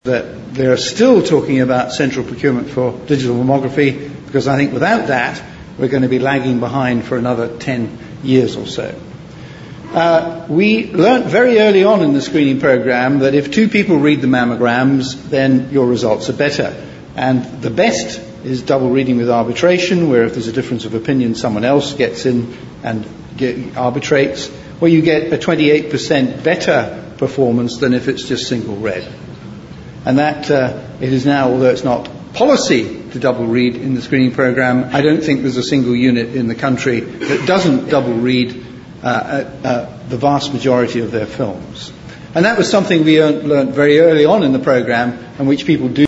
that they're still talking about central procurement for digital mammography, because I think without that we're going to be lagging behind for another 10 years or so. We learnt very early on in the screening program that if 2 people read the mammograms, then your results are better. And the best is double reading with arbitration, where if there's a difference of opinion, someone else gets in and arbitrates, where you get a 28% better performance than if it's just single read. And that it is now, although it's not policy to double read in the screening program, I don't think there's a single unit in the country that doesn't double read the vast majority of their films. And that was something we learnt very early on in the program, and which people do